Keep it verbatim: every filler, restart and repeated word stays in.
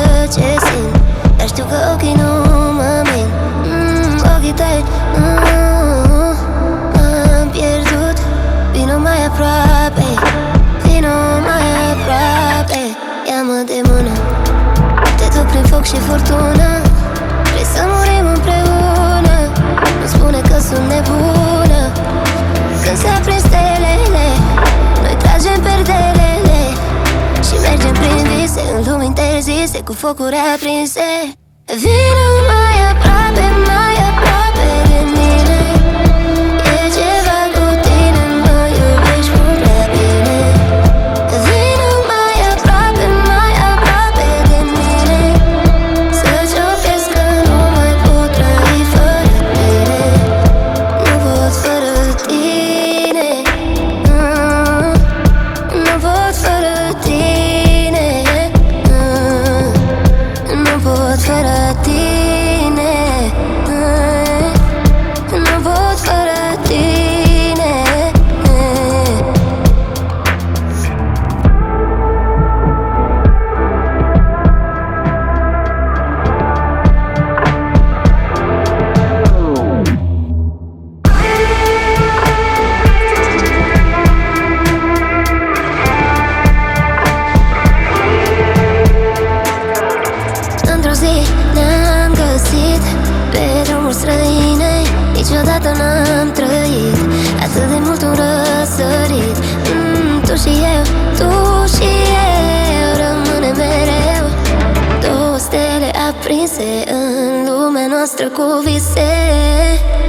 ce simt, dar știu că ochii nu mă mint. mm, Ochii tăi, mm, m-am pierdut. Vino mai aproape, vino mai aproape. Ia-mă de mână, te duc prin foc și furtună. Vrei să murim împreună, nu spune că sunt nebună. Când se aprind stelele, noi tragem perdelele și mergem prin vise, în lumi interzise, cu focuri aprinse. Vino mai aproape, mai aproape de mine. E ceva cu tine, mă iubești mult prea bine. Vino mai aproape, mai aproape de mine. Să-ți opresc că nu mai pot trăi fără tine. Nu pot fără tine. mm, Nu pot fără tine. mm, Nu pot fără tine. mm, Nu pot fără tine. Într-o zi ne-am găsit pe drumuri străine. Niciodată n-am trăit atât de mult un răsărit. mm, Tu și eu, tu și eu, rămâne mereu două stele aprinse în lumea noastră cu vise.